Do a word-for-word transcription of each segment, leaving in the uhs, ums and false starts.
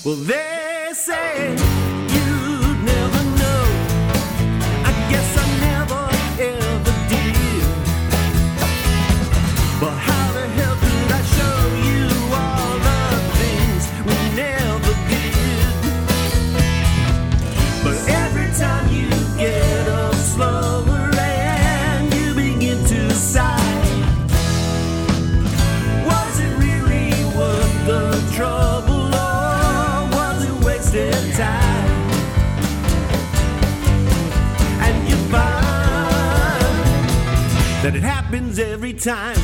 Well, they say you'd never know. I guess I never ever did. But how the hell could I show you all the things we never did? But every time you get up slower and you begin to sigh, was it really worth the trouble? Time, and you find that it happens every time.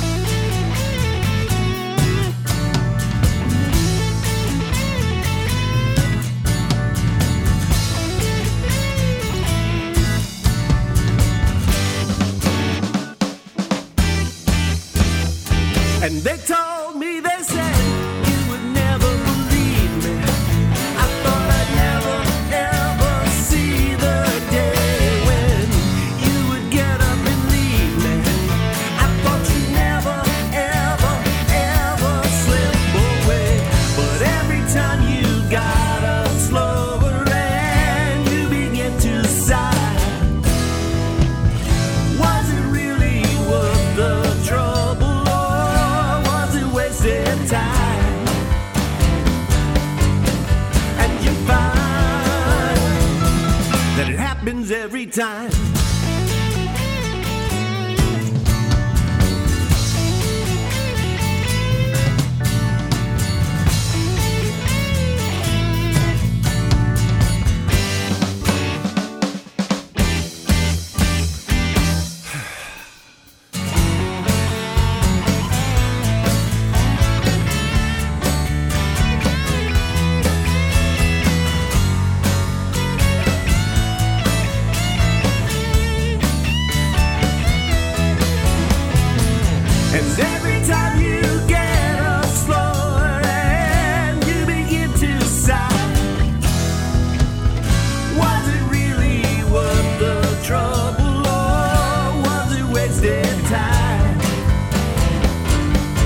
And they told me, they said you would never believe me. I thought I'd never ever see the day when you would get up and leave me. I thought you'd never ever ever slip away. But every time you got up slower and you began to sigh, was it really worth the trouble, or was it wasted time? And you find that it happens every time. And every time you get up slower and you begin to sigh, was it really worth the trouble, or was it wasted time?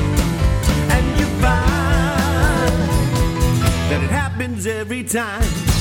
And you find that it happens every time.